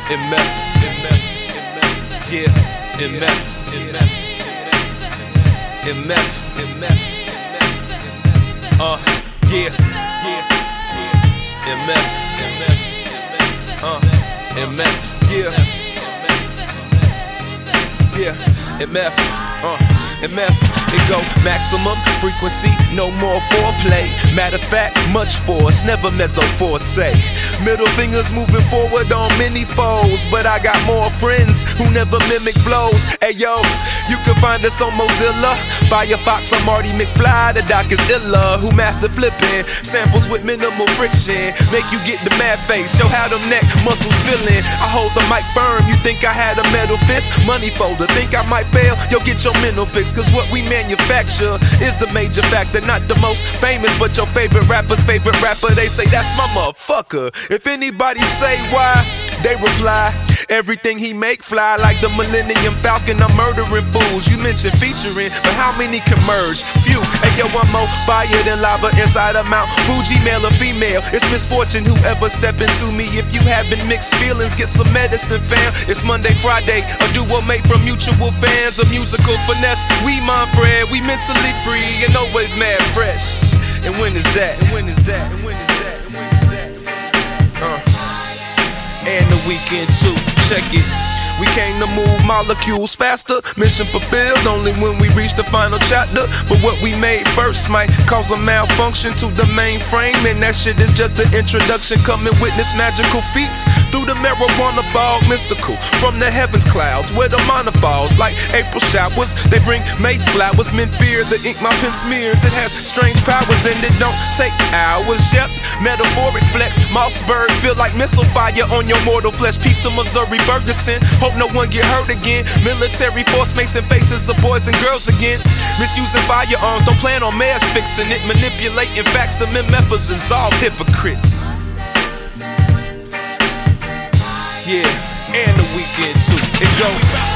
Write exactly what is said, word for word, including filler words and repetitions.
M F, M F, yeah, M F, M F, M F, M F, uh, yeah, yeah, M F, M F, uh, M F, yeah, yeah, M F, uh. M F, it go maximum frequency, no more foreplay. Matter of fact, much force, never mezzo forte. Middle fingers moving forward on many foes, but I got more friends who never mimic flows. Hey yo, you can find us on Mozilla, Firefox, I'm Marty McFly, the doc is illa, who master flipping samples with minimal friction, make you get the mad face, show how them neck muscles feeling. I hold the mic firm, you think I had a metal fist? Money folder, think I might fail? Yo, get your mental fix. Cause what we manufacture is the major factor. Not the most famous, but your favorite rapper's favorite rapper. They say that's my motherfucker. If anybody say why, they reply, everything he make fly like the Millennium Falcon. I'm murdering fools. You mentioned featuring, but how many can merge? Few. Hey yo, I'm more fire than lava inside a Mount Fuji, male or female. It's misfortune whoever step into me. If you having mixed feelings, get some medicine, fam. It's Monday, Friday, a duo made from mutual fans, a musical finesse. We mind Fred, we mentally free and always mad fresh. And when is that? And when is that? And when is that? And when is that? Uh. And the weekend too. Check it. We came to move molecules faster. Mission fulfilled only when we reach the final chapter. But what we made first might cause a malfunction to the mainframe, and that shit is just the introduction. Come and witness magical feats through the marijuana fog, mystical from the heavens clouds where the mana falls like April showers. They bring May flowers. Men fear the ink my pen smears. It has strange powers and it don't take hours. Yep, metaphoric flex. Mossberg feel like missile fire on your mortal flesh. Peace to Missouri Ferguson. Hope no one get hurt again. Military force making faces of boys and girls again. Misusing firearms, don't plan on mass fixing it. Manipulating facts, the M F'ers is all hypocrites. Yeah, and the weekend too. It go.